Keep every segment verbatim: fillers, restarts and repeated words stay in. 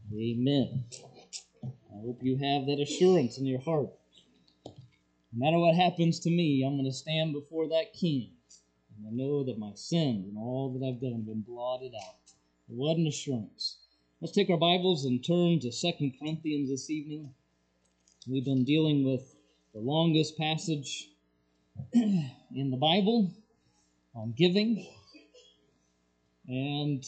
Amen. I hope you have that assurance in your heart. No matter what happens to me, I'm going to stand before that King. And I know that my sins and all that I've done have been blotted out. What an assurance. Let's take our Bibles and turn to Second Corinthians this evening. We've been dealing with the longest passage in the Bible on giving. And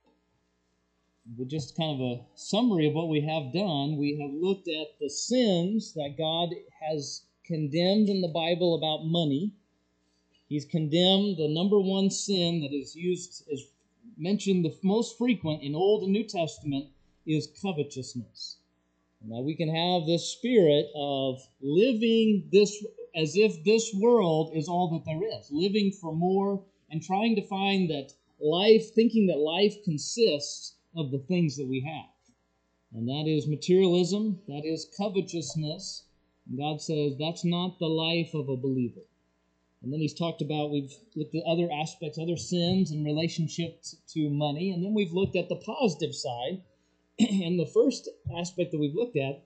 with just kind of a summary of what we have done, we have looked at the sins that God has condemned in the Bible about money. He's condemned the number one sin that is used, is mentioned the most frequent in Old and New Testament, is covetousness. Now we can have this spirit of living this as if this world is all that there is, living for more and trying to find that life, thinking that life consists of the things that we have. And that is materialism, that is covetousness. And God says that's not the life of a believer. And then he's talked about, we've looked at other aspects, other sins in relationship to money. And then we've looked at the positive side. And the first aspect that we've looked at,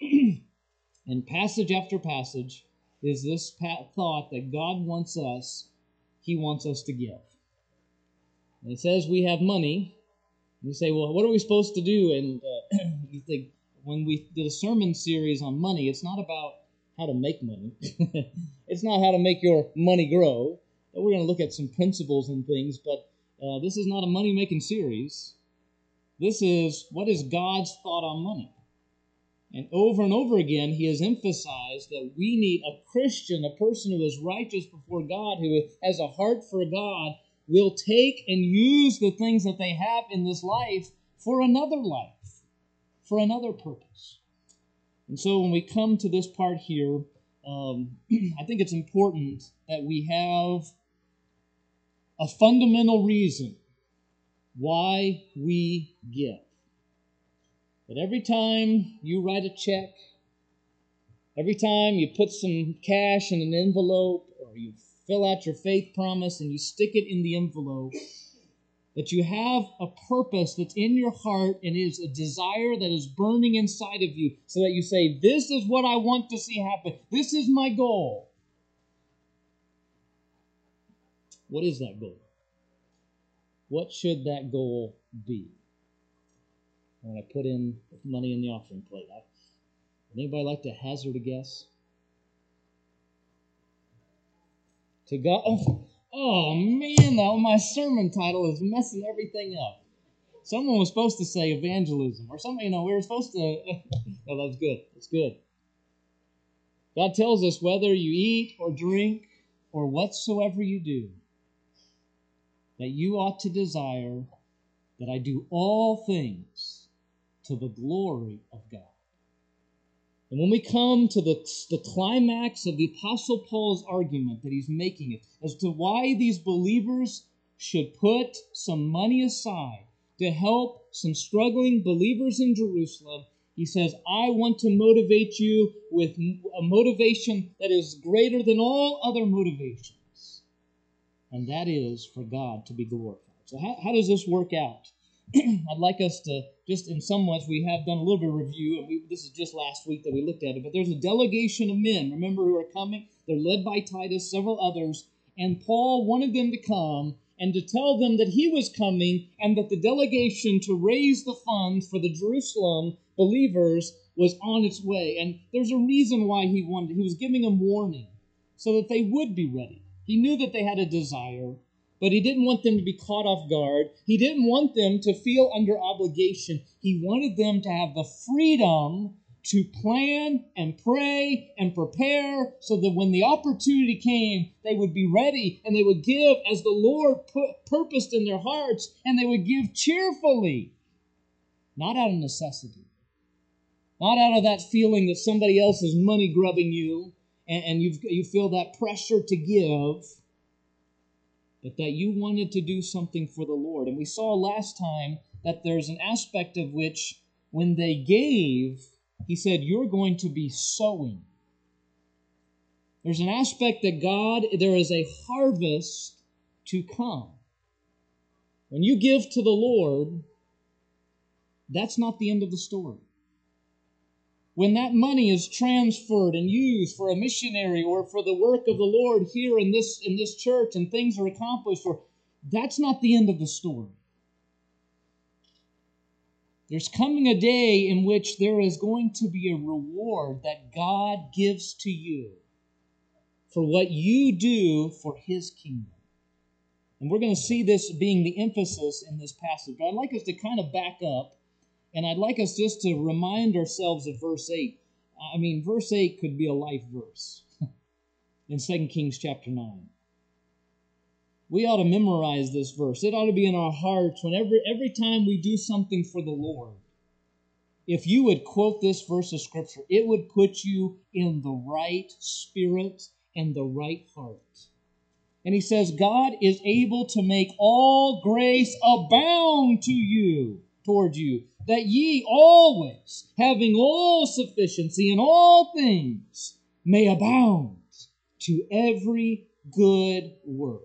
in passage after passage, is this thought that God wants us, He wants us to give. And it says we have money. You say, well, what are we supposed to do? And uh, you think, when we did a sermon series on money, it's not about how to make money. It's not how to make your money grow. We're going to look at some principles and things, but uh, this is not a money-making series. This is, what is God's thought on money? And over and over again, he has emphasized that we need a Christian, a person who is righteous before God, who has a heart for God, will take and use the things that they have in this life for another life, for another purpose. And so when we come to this part here, um, I think it's important that we have a fundamental reason why we give. That every time you write a check, every time you put some cash in an envelope, or you fill out your faith promise and you stick it in the envelope, that you have a purpose that's in your heart and is a desire that is burning inside of you, so that you say, this is what I want to see happen. This is my goal. What is that goal? What should that goal be? When I put in money in the offering plate, I, would anybody like to hazard a guess? To God. Oh, oh man, though, my sermon title is messing everything up. Someone was supposed to say evangelism, or something. You know, we were supposed to. Oh, that's good. That's good. God tells us whether you eat or drink or whatsoever you do, that you ought to desire that I do all things to the glory of God. And when we come to the, the climax of the Apostle Paul's argument that he's making it as to why these believers should put some money aside to help some struggling believers in Jerusalem, he says, I want to motivate you with a motivation that is greater than all other motivations. And that is for God to be glorified. So how, how does this work out? I'd like us to, just in some ways, we have done a little bit of review, and we, this is just last week that we looked at it, but there's a delegation of men, remember, who are coming. They're led by Titus, several others, and Paul wanted them to come and to tell them that he was coming and that the delegation to raise the funds for the Jerusalem believers was on its way. And there's a reason why he wanted, he was giving them warning so that they would be ready. He knew that they had a desire, but he didn't want them to be caught off guard. He didn't want them to feel under obligation. He wanted them to have the freedom to plan and pray and prepare so that when the opportunity came, they would be ready and they would give as the Lord put, purposed in their hearts, and they would give cheerfully, not out of necessity, not out of that feeling that somebody else is money grubbing you and, and you've, you feel that pressure to give, but that you wanted to do something for the Lord. And we saw last time that there's an aspect of which when they gave, he said, you're going to be sowing. There's an aspect that God, there is a harvest to come. When you give to the Lord, that's not the end of the story. When that money is transferred and used for a missionary or for the work of the Lord here in this, in this church and things are accomplished, or that's not the end of the story. There's coming a day in which there is going to be a reward that God gives to you for what you do for His kingdom. And we're going to see this being the emphasis in this passage. But I'd like us to kind of back up, and I'd like us just to remind ourselves of verse eight. I mean, verse eight could be a life verse in Second Kings chapter nine. We ought to memorize this verse. It ought to be in our hearts whenever, every time we do something for the Lord. If you would quote this verse of Scripture, it would put you in the right spirit and the right heart. And he says, God is able to make all grace abound to you, toward you, that ye always, having all sufficiency in all things, may abound to every good work.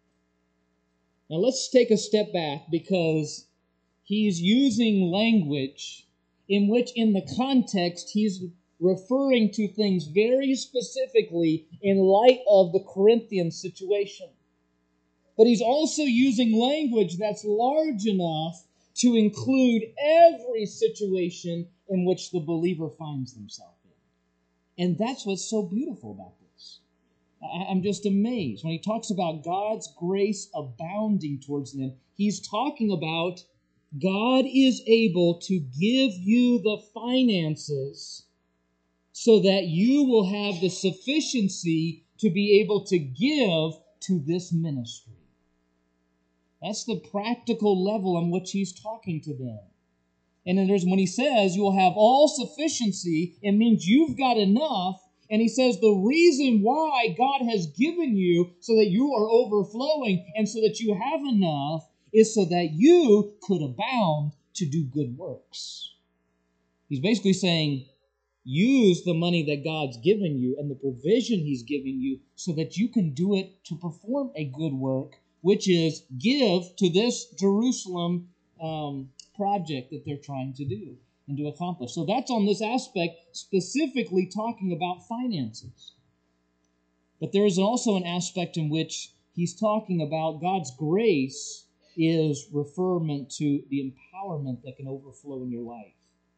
Now let's take a step back, because he's using language in which in the context he's referring to things very specifically in light of the Corinthian situation. But he's also using language that's large enough to include every situation in which the believer finds themselves in. And that's what's so beautiful about this. I'm just amazed. When he talks about God's grace abounding towards them, he's talking about God is able to give you the finances so that you will have the sufficiency to be able to give to this ministry. That's the practical level on which he's talking to them. And then there's, when he says you will have all sufficiency, it means you've got enough. And he says the reason why God has given you so that you are overflowing and so that you have enough is so that you could abound to do good works. He's basically saying, use the money that God's given you and the provision He's giving you so that you can do it to perform a good work, which is give to this Jerusalem um, project that they're trying to do and to accomplish. So that's on this aspect, specifically talking about finances. But there is also an aspect in which he's talking about God's grace is referment to the empowerment that can overflow in your life.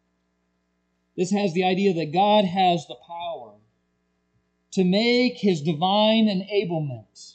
This has the idea that God has the power to make His divine enablement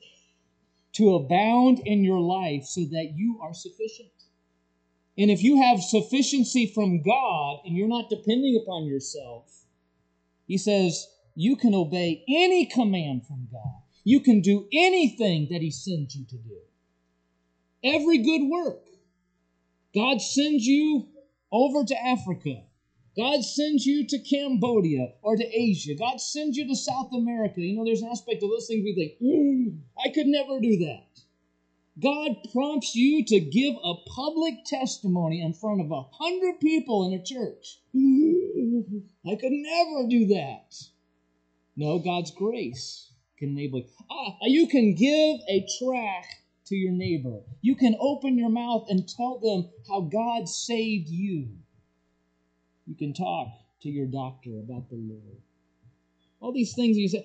to abound in your life so that you are sufficient. And if you have sufficiency from God and you're not depending upon yourself, he says you can obey any command from God. You can do anything that He sends you to do. Every good work. God sends you over to Africa. God sends you to Cambodia or to Asia. God sends you to South America. You know, there's an aspect of those things we think, mm, I could never do that. God prompts you to give a public testimony in front of a hundred people in a church. Mm, I could never do that. No, God's grace can enable you. Ah, you can give a tract to your neighbor. You can open your mouth and tell them how God saved you. You can talk to your doctor about the Lord. All these things you say,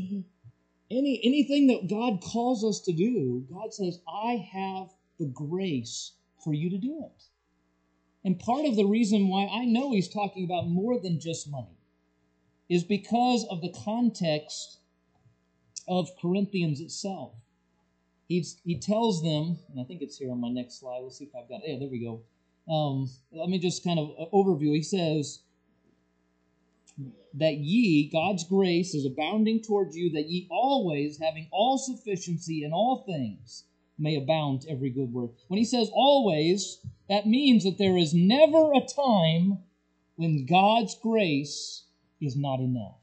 any anything that God calls us to do, God says, I have the grace for you to do it. And part of the reason why I know he's talking about more than just money is because of the context of Corinthians itself. He's, he tells them, and I think it's here on my next slide. Let's see if I've got it. Yeah, there we go. Um, let me just kind of uh, overview. He says that ye, God's grace is abounding toward you, that ye always, having all sufficiency in all things, may abound to every good work. When he says always, that means that there is never a time when God's grace is not enough.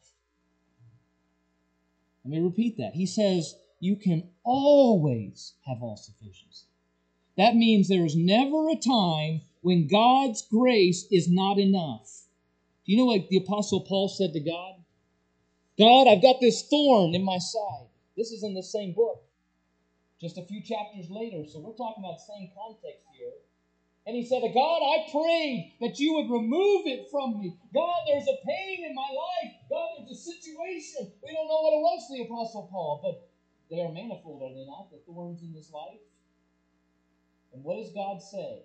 Let me repeat that. He says you can always have all sufficiency. That means there is never a time when God's grace is not enough. Do you know what the Apostle Paul said to God? God, I've got this thorn in my side. This is in the same book, just a few chapters later, so we're talking about the same context here. And he said, God, I prayed that you would remove it from me. God, there's a pain in my life. God, there's a situation. We don't know what it was to the Apostle Paul, but they are manifold, are they not, the thorns in this life? And what does God say?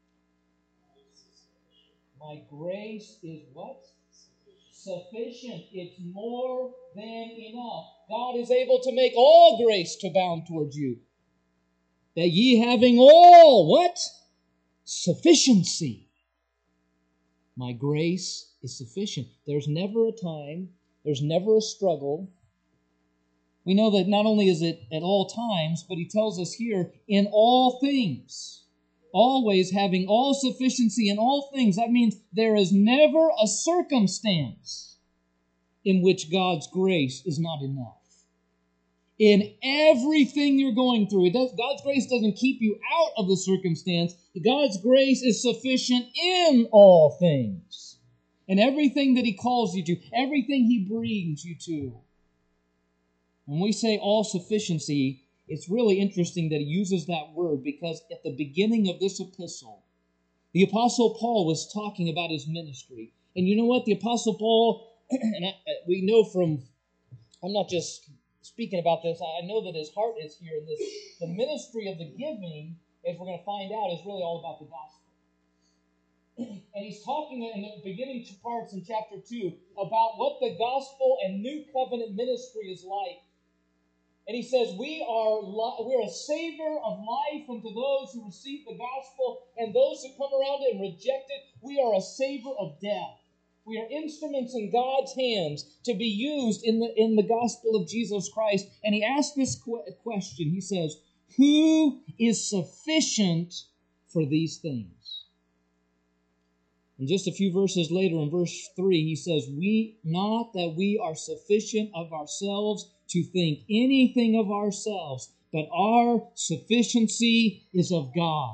My grace is what? Sufficient. It's more than enough. God is able to make all grace to abound towards you. That ye having all, what? Sufficiency. My grace is sufficient. There's never a time, there's never a struggle. We know that not only is it at all times, but he tells us here, in all things. Always having all sufficiency in all things. That means there is never a circumstance in which God's grace is not enough. In everything you're going through, it does, God's grace doesn't keep you out of the circumstance. God's grace is sufficient in all things. And everything that he calls you to, everything he brings you to. When we say all sufficiency, it's really interesting that he uses that word because at the beginning of this epistle, the Apostle Paul was talking about his ministry. And you know what? The Apostle Paul, and I, we know from, I'm not just speaking about this, I know that his heart is here in this. The ministry of the giving, as we're going to find out, is really all about the gospel. And he's talking in the beginning parts in chapter two about what the gospel and new covenant ministry is like. And he says, we are we're a savor of life unto those who receive the gospel, and those who come around it and reject it, we are a savor of death. We are instruments in God's hands to be used in the, in the gospel of Jesus Christ. And he asks this qu- question. He says, who is sufficient for these things? And just a few verses later, in verse three, he says, we not that we are sufficient of ourselves to think anything of ourselves, but our sufficiency is of God.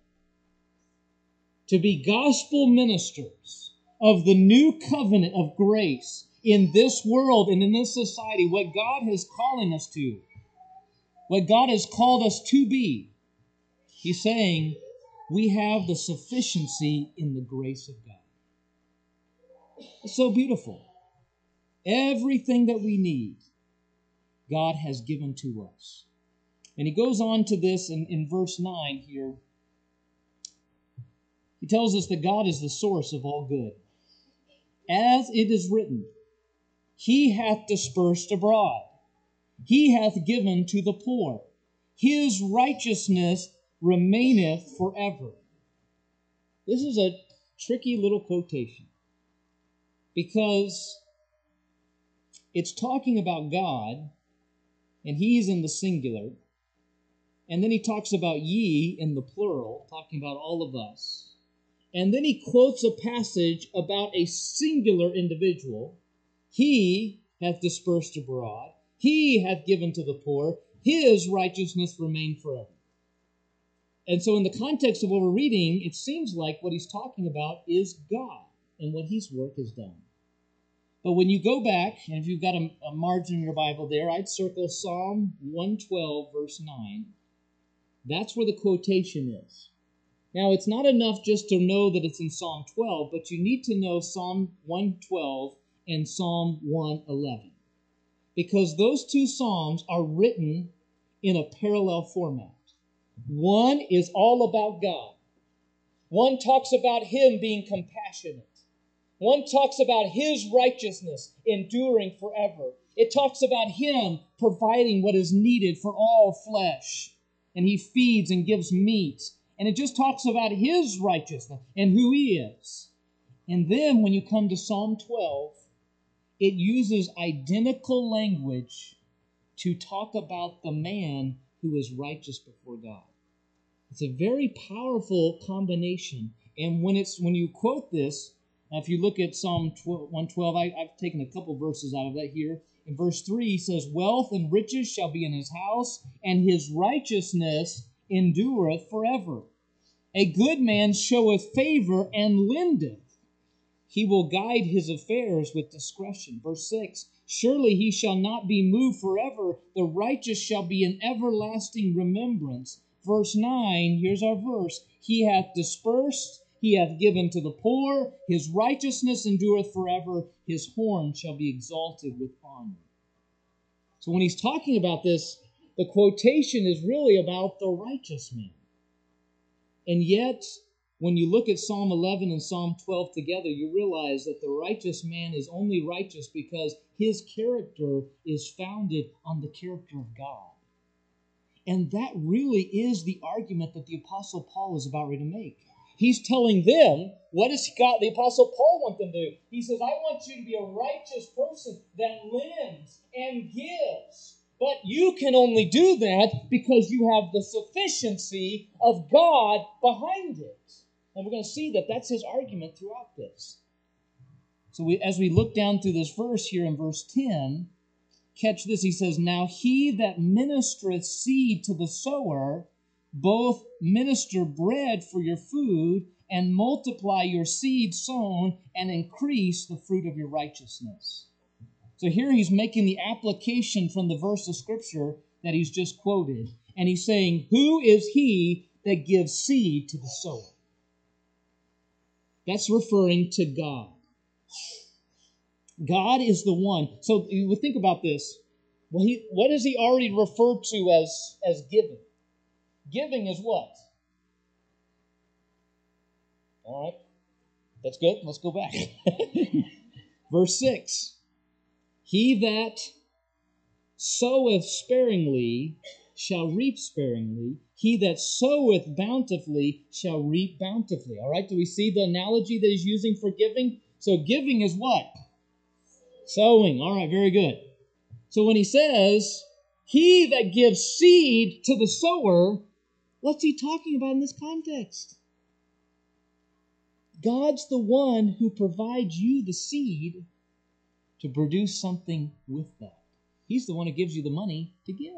To be gospel ministers of the new covenant of grace in this world and in this society, what God is calling us to, what God has called us to be, he's saying we have the sufficiency in the grace of God. It's so beautiful. Everything that we need, God has given to us. And he goes on to this in, in verse nine here. He tells us that God is the source of all good. As it is written, he hath dispersed abroad. He hath given to the poor. His righteousness remaineth forever. This is a tricky little quotation because it's talking about God, and he's in the singular, and then he talks about ye in the plural, talking about all of us. And then he quotes a passage about a singular individual. He hath dispersed abroad. He hath given to the poor. His righteousness remained forever. And so in the context of what we're reading, it seems like what he's talking about is God and what his work has done. But when you go back, and if you've got a, a margin in your Bible there, I'd circle Psalm one twelve, verse nine. That's where the quotation is. Now, it's not enough just to know that it's in Psalm twelve, but you need to know Psalm one twelve and Psalm one eleven. Because those two Psalms are written in a parallel format. One is all about God. One talks about him being compassionate. One talks about his righteousness enduring forever. It talks about him providing what is needed for all flesh. And he feeds and gives meat. And it just talks about his righteousness and who he is. And then when you come to Psalm twelve, it uses identical language to talk about the man who is righteous before God. It's a very powerful combination. And when it's when you quote this, if you look at Psalm one twelve, I, I've taken a couple verses out of that here. In verse three, he says, wealth and riches shall be in his house, and his righteousness endureth forever. A good man showeth favor and lendeth. He will guide his affairs with discretion. Verse six, surely he shall not be moved forever. The righteous shall be in everlasting remembrance. verse nine, here's our verse. He hath dispersed, he hath given to the poor, his righteousness endureth forever, his horn shall be exalted with honor. So when he's talking about this, the quotation is really about the righteous man. And yet, when you look at Psalm eleven and Psalm twelve together, you realize that the righteous man is only righteous because his character is founded on the character of God. And that really is the argument that the Apostle Paul is about ready to make. He's telling them, what does God, the Apostle Paul want them to do? He says, I want you to be a righteous person that lends and gives. But you can only do that because you have the sufficiency of God behind it. And we're going to see that that's his argument throughout this. So we, as we look down through this verse here in verse ten, catch this. He says, Now he that ministereth seed to the sower, both minister bread for your food, and multiply your seed sown, and increase the fruit of your righteousness. So here he's making the application from the verse of Scripture that he's just quoted. And he's saying, Who is he that gives seed to the sower? That's referring to God. God is the one. So you would think about this. Well, he, what is he already referred to as, as giving? Giving is what? All right. That's good. Let's go back. Verse six. He that soweth sparingly shall reap sparingly. He that soweth bountifully shall reap bountifully. All right, do we see the analogy that he's using for giving? So giving is what? Sowing. All right, very good. So when he says, he that gives seed to the sower, what's he talking about in this context? God's the one who provides you the seed to produce something with that. He's the one who gives you the money to give.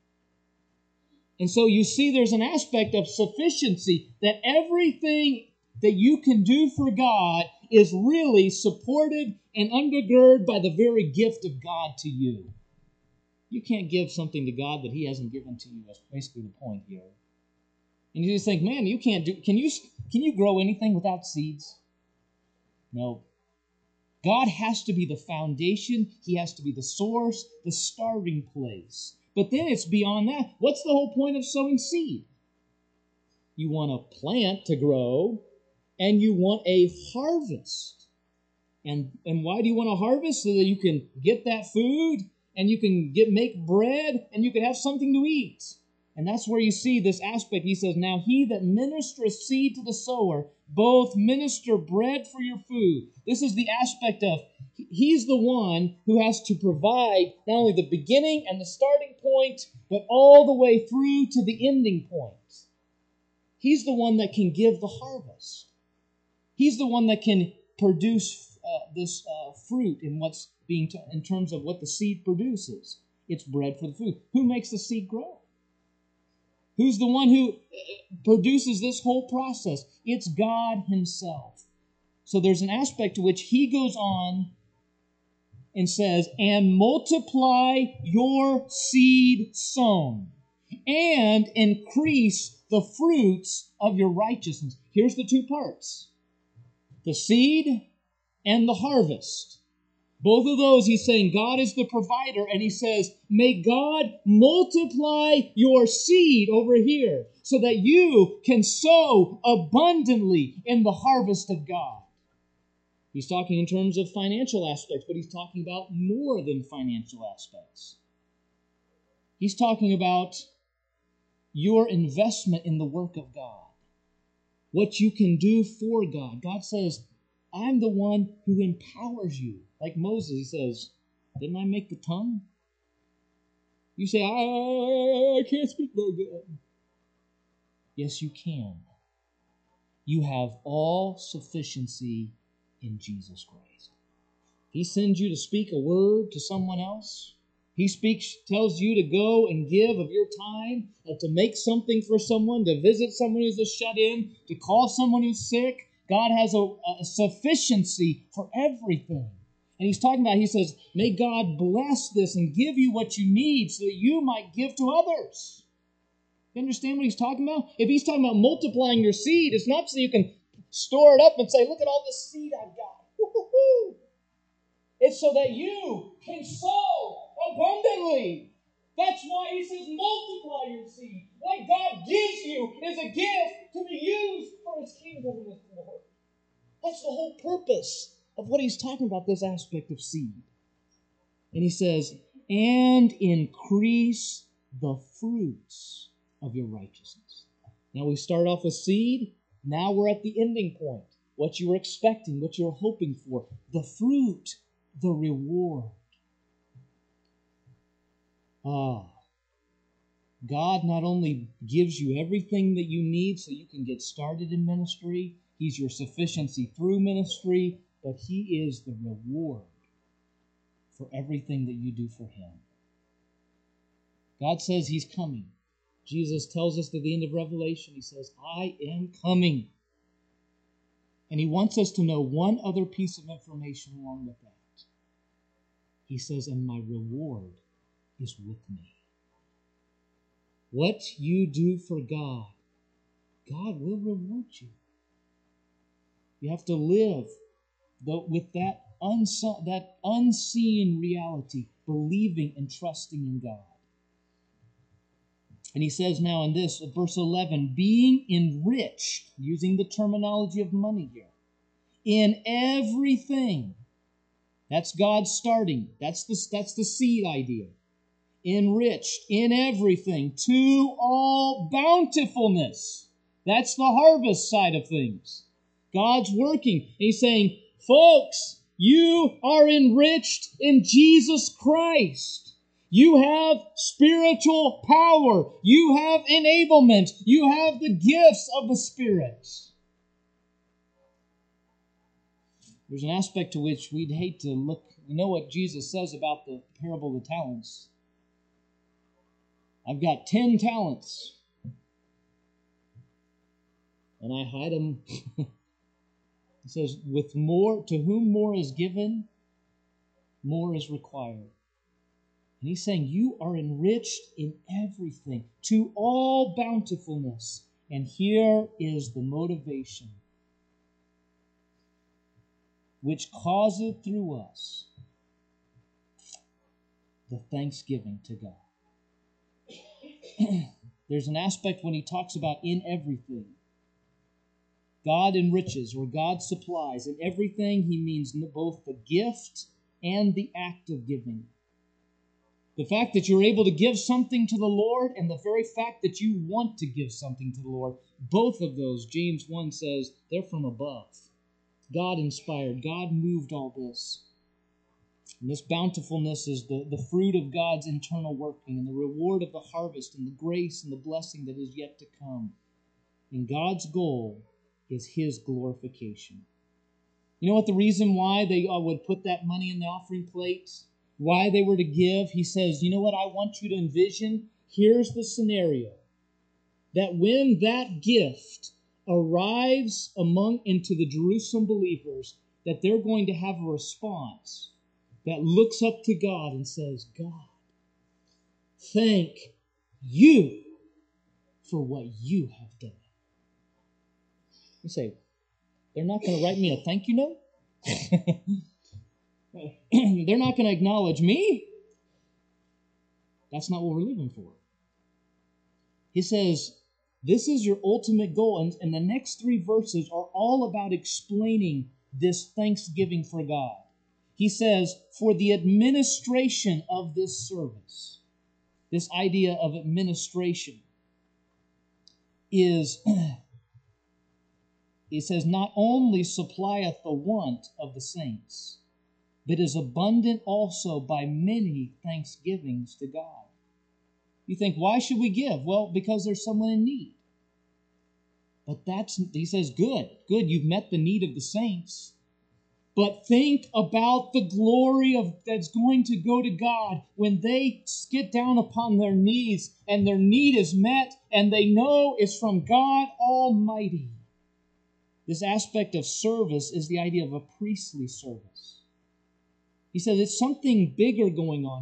And so you see there's an aspect of sufficiency, that everything that you can do for God is really supported and undergirded by the very gift of God to you. You can't give something to God that He hasn't given to you. That's basically the point here. And you just think, man, you can't do, can you, can you grow anything without seeds? No. God has to be the foundation. He has to be the source, the starting place. But then it's beyond that. What's the whole point of sowing seed? You want a plant to grow, and you want a harvest. And, and why do you want a harvest? So that you can get that food, and you can get make bread, and you can have something to eat. And that's where you see this aspect. He says, Now he that ministereth seed to the sower, both minister bread for your food. This is the aspect of, he's the one who has to provide not only the beginning and the starting point, but all the way through to the ending point. He's the one that can give the harvest. He's the one that can produce uh, this uh, fruit in what's being t- in terms of what the seed produces. It's bread for the food. Who makes the seed grow? Who's the one who produces this whole process? It's God Himself. So there's an aspect to which He goes on and says, and multiply your seed sown, and increase the fruits of your righteousness. Here's the two parts. The seed and the harvest. Both of those, he's saying God is the provider, and he says, may God multiply your seed over here so that you can sow abundantly in the harvest of God. He's talking in terms of financial aspects, but he's talking about more than financial aspects. He's talking about your investment in the work of God, what you can do for God. God says, I'm the one who empowers you. Like Moses, he says, didn't I make the tongue? You say, I, I can't speak very good. Yes, you can. You have all sufficiency in Jesus Christ. He sends you to speak a word to someone else. He speaks, tells you to go and give of your time, uh, to make something for someone, to visit someone who's a shut-in, to call someone who's sick. God has a, a sufficiency for everything. And he's talking about, he says, may God bless this and give you what you need so that you might give to others. You understand what he's talking about? If he's talking about multiplying your seed, it's not so you can store it up and say, look at all this seed I've got. Woo-hoo-hoo. It's so that you can sow abundantly. That's why he says multiply your seed. What God gives you is a gift to be used for his kingdom and his glory. That's the whole purpose of what he's talking about, this aspect of seed. And he says, and increase the fruits of your righteousness. Now we start off with seed. Now we're at the ending point. What you were expecting, what you were hoping for. The fruit, the reward. Ah, God not only gives you everything that you need so you can get started in ministry, he's your sufficiency through ministry, but he is the reward for everything that you do for him. God says he's coming. Jesus tells us at the end of Revelation, he says, I am coming. And he wants us to know one other piece of information along with that. He says, and my reward is with me. What you do for God, God will reward you. You have to live with that, unso- that unseen reality, believing and trusting in God. And he says now in this, verse eleven, being enriched, using the terminology of money here, in everything. That's God starting. That's the, that's the seed idea. Enriched in everything to all bountifulness. That's the harvest side of things. God's working. And he's saying, folks, you are enriched in Jesus Christ. You have spiritual power. You have enablement. You have the gifts of the Spirit. There's an aspect to which we'd hate to look. You know what Jesus says about the parable of the talents? I've got ten talents. And I hide them. It says, with more, to whom more is given, more is required. And he's saying, you are enriched in everything, to all bountifulness. And here is the motivation, which causeth through us the thanksgiving to God. There's an aspect when he talks about in everything. God enriches, or God supplies. In everything, he means both the gift and the act of giving. The fact that you're able to give something to the Lord and the very fact that you want to give something to the Lord, both of those, James one says, they're from above. God inspired. God moved all this. And this bountifulness is the, the fruit of God's internal working and the reward of the harvest and the grace and the blessing that is yet to come. And God's goal is his glorification. You know what the reason why they would put that money in the offering plate? Why they were to give? He says, you know what I want you to envision? Here's the scenario. That when that gift arrives among into the Jerusalem believers, that they're going to have a response that looks up to God and says, God, thank you for what you have done. You say, they're not going to write me a thank you note? They're not going to acknowledge me? That's not what we're living for. He says, this is your ultimate goal. And, and the next three verses are all about explaining this thanksgiving for God. He says, for the administration of this service, this idea of administration is, he says, not only supplieth the want of the saints, but is abundant also by many thanksgivings to God. You think, why should we give? Well, because there's someone in need. But that's, he says, good, good, you've met the need of the saints. But think about the glory of that's going to go to God when they get down upon their knees and their need is met and they know it's from God Almighty. This aspect of service is the idea of a priestly service. He says it's something bigger going on here.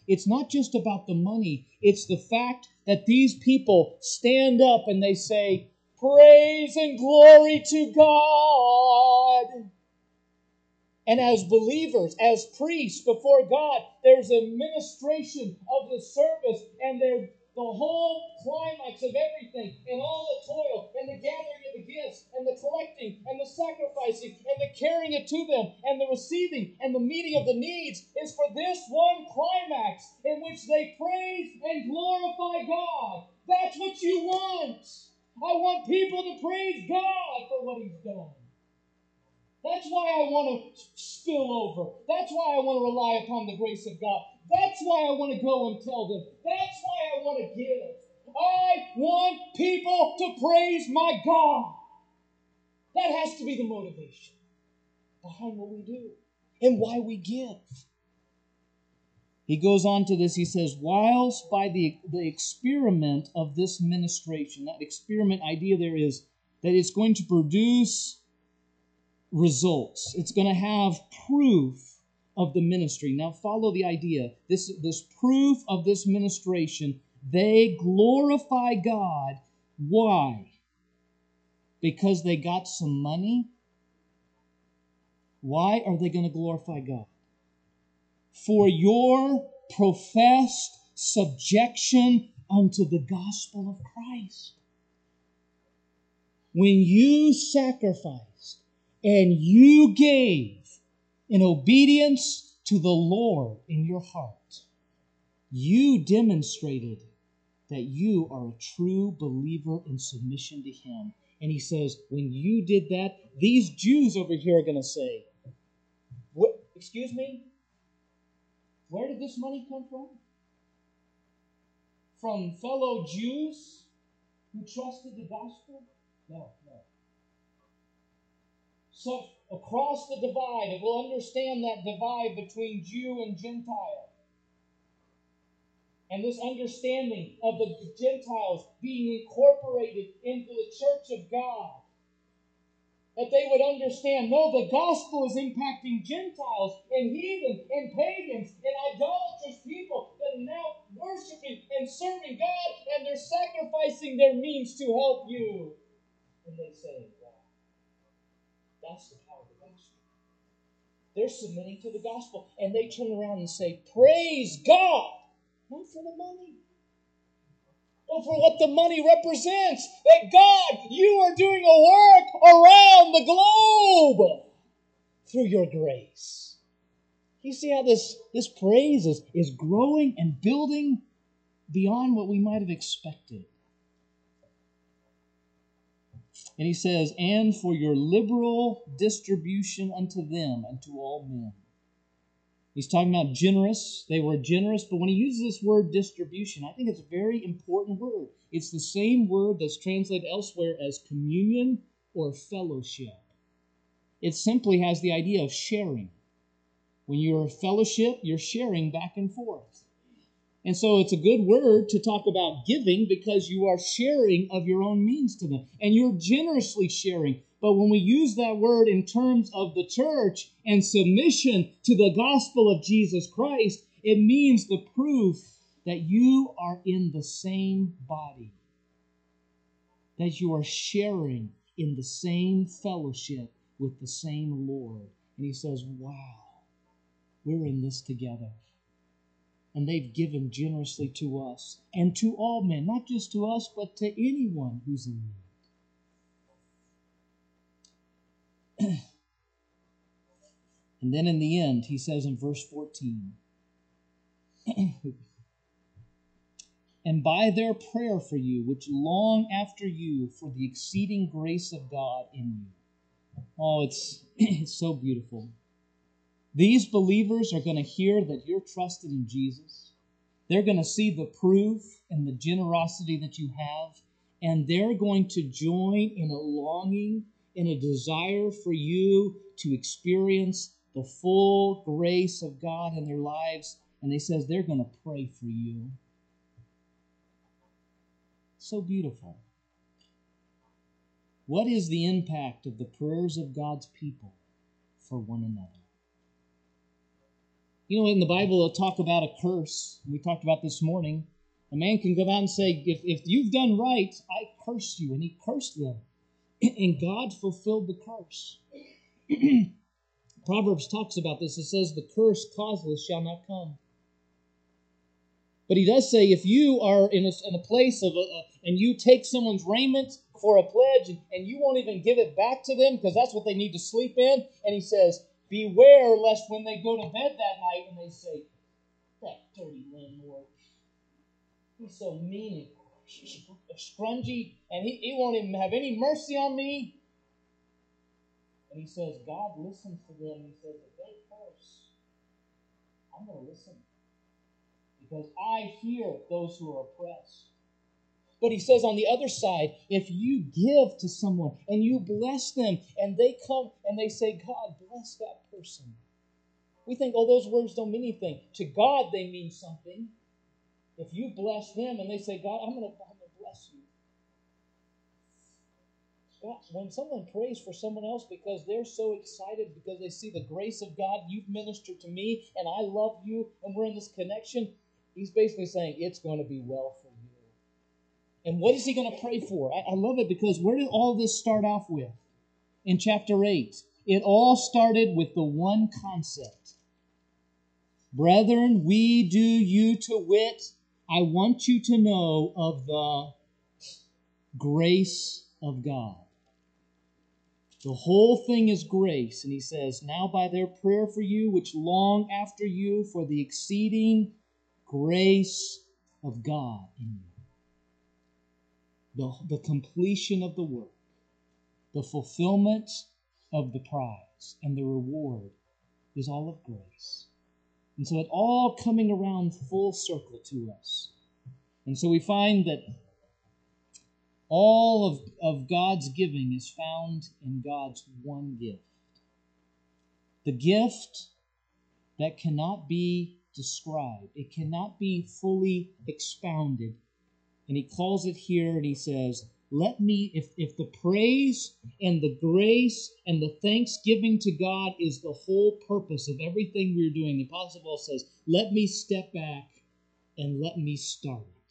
It's not just about the money. It's the fact that these people stand up and they say, praise and glory to God. And as believers, as priests before God, there's a ministration of the service, and there's the whole climax of everything, and all the toil, and the gathering of the gifts, and the collecting, and the sacrificing, and the carrying it to them, and the receiving, and the meeting of the needs is for this one climax in which they praise and glorify God. That's what you want. I want people to praise God for what He's done. That's why I want to spill over. That's why I want to rely upon the grace of God. That's why I want to go and tell them. That's why I want to give. I want people to praise my God. That has to be the motivation behind what we do and why we give. He goes on to this, he says, whilst by the, the experiment of this ministration, that experiment idea there is that it's going to produce results. It's going to have proof of the ministry. Now follow the idea. This, this proof of this ministration, they glorify God. Why? Because they got some money? Why are they going to glorify God? For your professed subjection unto the gospel of Christ. When you sacrificed and you gave in obedience to the Lord in your heart, you demonstrated that you are a true believer in submission to Him. And he says, when you did that, these Jews over here are going to say, "What? Excuse me? Where did this money come from? From fellow Jews who trusted the gospel? No, no. So across the divide, and we'll understand that divide between Jew and Gentile. And this understanding of the Gentiles being incorporated into the church of God. That they would understand, no, the gospel is impacting Gentiles and heathen and pagans and idolatrous people that are now worshiping and serving God, and they're sacrificing their means to help you. And they say, wow, that's the power of the gospel. They're submitting to the gospel, and they turn around and say, praise God, not for the money, but for what the money represents. That God, you are doing a work around the globe through your grace. You see how this, this praise is, is growing and building beyond what we might have expected. And he says, and for your liberal distribution unto them and to all men. He's talking about generous. They were generous, but when he uses this word distribution, I think it's a very important word. It's the same word that's translated elsewhere as communion or fellowship. It simply has the idea of sharing. When you're a fellowship, you're sharing back and forth. And so it's a good word to talk about giving because you are sharing of your own means to them. And you're generously sharing. But when we use that word in terms of the church and submission to the gospel of Jesus Christ, it means the proof that you are in the same body. That you are sharing in the same fellowship with the same Lord. And he says, wow, we're in this together. And they've given generously to us and to all men, not just to us, but to anyone who's in need. And then in the end, he says in verse fourteen, and by their prayer for you, which long after you for the exceeding grace of God in you. Oh, it's, it's so beautiful. These believers are going to hear that you're trusted in Jesus. They're going to see the proof and the generosity that you have, and they're going to join in a longing, in a desire for you to experience the full grace of God in their lives. And they says they're going to pray for you. So beautiful. What is the impact of the prayers of God's people for one another? You know, in the Bible, it'll talk about a curse. We talked about this morning. A man can go out and say, if, if you've done right, I curse you. And he cursed them. And God fulfilled the curse. Proverbs talks about this. It says, the curse causeless shall not come. But he does say, if you are in a, in a place of, a, a, and you take someone's raiment for a pledge, and, and you won't even give it back to them, because that's what they need to sleep in, and he says, beware lest when they go to bed that night and they say, that dirty landlord, he's so mean and scrungy, and he, he won't even have any mercy on me. And he says, God listens to them. He says, if they curse, I'm going to listen. Because I hear those who are oppressed. But he says on the other side, if you give to someone and you bless them and they come and they say, God, bless that person. We think, oh, those words don't mean anything. To God, they mean something. If you bless them and they say, God, I'm going to, I'm going to bless you. God, when someone prays for someone else because they're so excited because they see the grace of God, you've ministered to me and I love you and we're in this connection, he's basically saying it's going to be well for you. And what is he going to pray for? I, I love it because where did all this start off with? In chapter eight. It all started with the one concept. Brethren, we do you to wit, I want you to know of the grace of God. The whole thing is grace. And he says, now by their prayer for you, which long after you for the exceeding grace of God in you. The, the completion of the work. The fulfillment of the prize. And the reward is all of grace. And so it all coming around full circle to us. And so we find that all of, of God's giving is found in God's one gift. The gift that cannot be described. It cannot be fully expounded. And he calls it here and he says, let me, if, if the praise and the grace and the thanksgiving to God is the whole purpose of everything we're doing, the Apostle Paul says, let me step back and let me start it.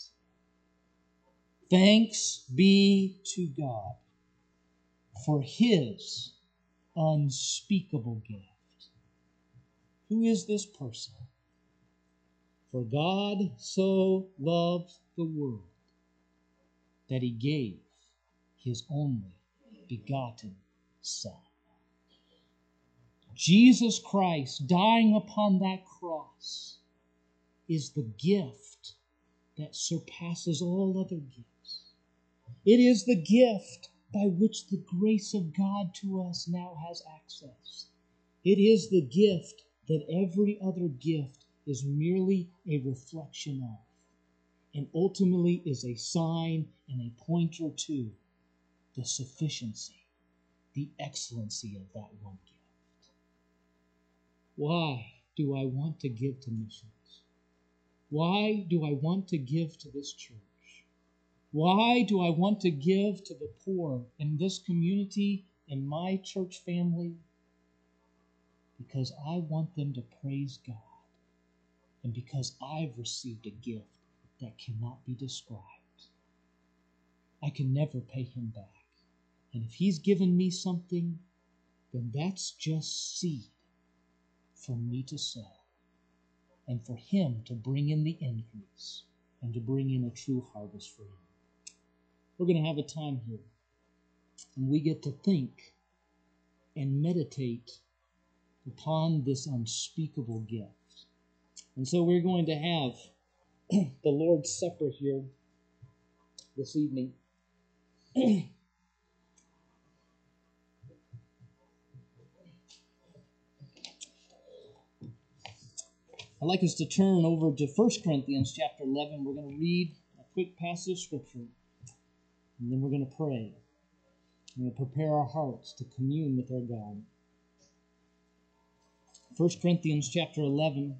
Thanks be to God for His unspeakable gift. Who is this person? For God so loved the world that He gave His only begotten Son. Jesus Christ dying upon that cross is the gift that surpasses all other gifts. It is the gift by which the grace of God to us now has access. It is the gift that every other gift is merely a reflection of, and ultimately is a sign and a pointer to the sufficiency, the excellency of that one gift. Why do I want to give to missions? Why do I want to give to this church? Why do I want to give to the poor in this community, in my church family? Because I want them to praise God, and because I've received a gift that cannot be described. I can never pay Him back. And if He's given me something, then that's just seed for me to sow, and for Him to bring in the increase, and to bring in a true harvest for Him. We're going to have a time here, and we get to think and meditate upon this unspeakable gift. And so we're going to have the Lord's Supper here this evening. I'd like us to turn over to First Corinthians chapter eleven. We're going to read a quick passage of Scripture, and then we're going to pray. We're going to prepare our hearts to commune with our God. First Corinthians chapter eleven,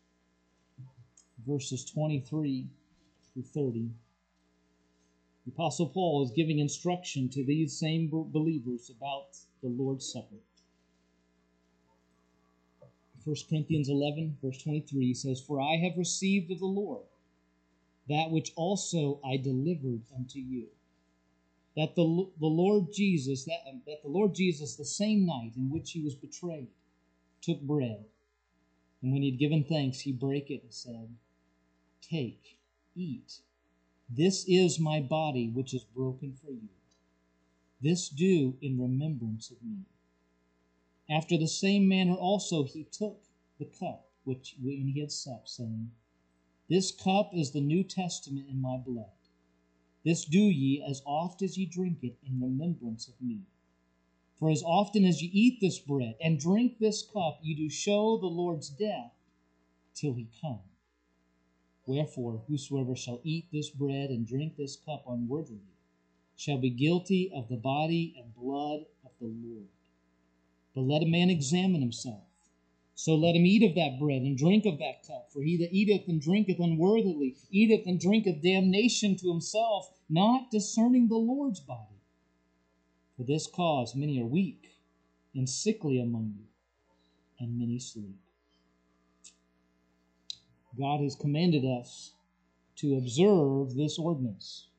verses twenty-three through thirty. The Apostle Paul is giving instruction to these same believers about the Lord's Supper. First Corinthians eleven, verse twenty-three says, "For I have received of the Lord that which also I delivered unto you, that the, the Lord Jesus, that, that the Lord Jesus, the same night in which he was betrayed, took bread, and when he had given thanks, he brake it and said, Take, eat. This is my body, which is broken for you. This do in remembrance of me. After the same manner also he took the cup, which when he had supped, saying, This cup is the New Testament in my blood. This do ye as oft as ye drink it in remembrance of me. For as often as ye eat this bread and drink this cup, ye do show the Lord's death till he come. Wherefore, whosoever shall eat this bread and drink this cup unworthily shall be guilty of the body and blood of the Lord. But let a man examine himself. So let him eat of that bread and drink of that cup. For he that eateth and drinketh unworthily eateth and drinketh damnation to himself, not discerning the Lord's body. For this cause many are weak and sickly among you, and many sleep." God has commanded us to observe this ordinance.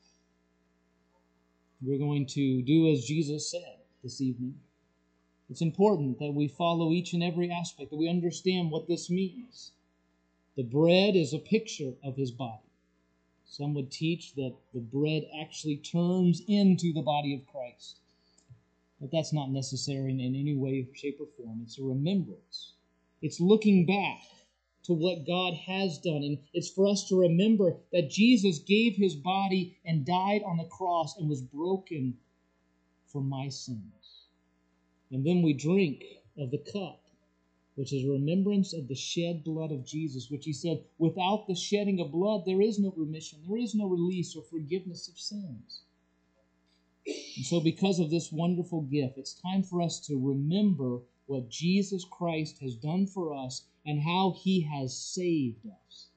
We're going to do as Jesus said this evening. It's important that we follow each and every aspect, that we understand what this means. The bread is a picture of his body. Some would teach that the bread actually turns into the body of Christ. But that's not necessary in any way, shape, or form. It's a remembrance. It's looking back to what God has done. And it's for us to remember that Jesus gave his body and died on the cross and was broken for my sins. And then we drink of the cup, which is a remembrance of the shed blood of Jesus, which he said, without the shedding of blood, there is no remission, there is no release or forgiveness of sins. And so because of this wonderful gift, it's time for us to remember what Jesus Christ has done for us and how he has saved us.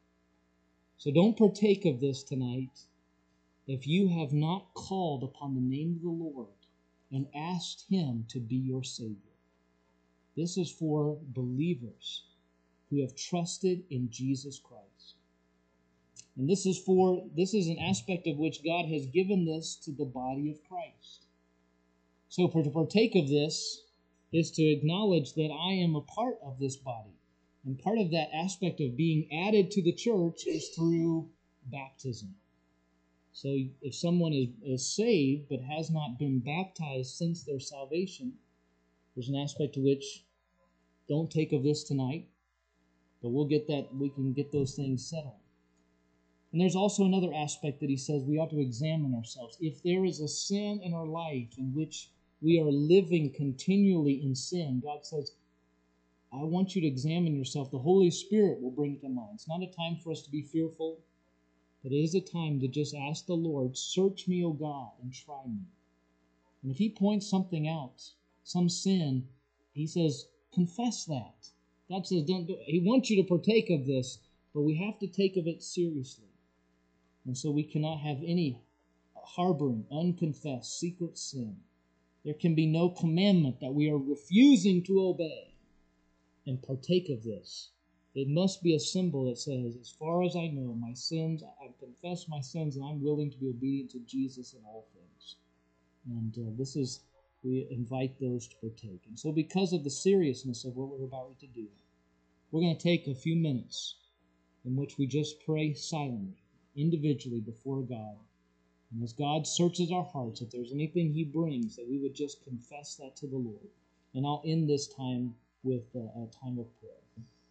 So don't partake of this tonight if you have not called upon the name of the Lord and asked him to be your Savior. This is for believers who have trusted in Jesus Christ. And this is for this is an aspect of which God has given this to the body of Christ. So for to partake of this is to acknowledge that I am a part of this body. And part of that aspect of being added to the church is through baptism. So if someone is, is saved but has not been baptized since their salvation, there's an aspect to which don't take of this tonight, but we'll get that, we can get those things settled. And there's also another aspect that he says we ought to examine ourselves. If there is a sin in our life in which we are living continually in sin, God says, I want you to examine yourself. The Holy Spirit will bring it to mind. It's not a time for us to be fearful, but it is a time to just ask the Lord, search me, O God, and try me. And if he points something out, some sin, he says, confess that. God says, don't do it. He wants you to partake of this, but we have to take of it seriously. And so we cannot have any harboring, unconfessed, secret sin. There can be no commandment that we are refusing to obey and partake of this. It must be a symbol that says, as far as I know, my sins, I confess my sins, and I'm willing to be obedient to Jesus in all things. And uh, this is, we invite those to partake. And so because of the seriousness of what we're about to do, we're going to take a few minutes in which we just pray silently, individually before God. And as God searches our hearts, if there's anything he brings, that we would just confess that to the Lord. And I'll end this time with a, a time of prayer.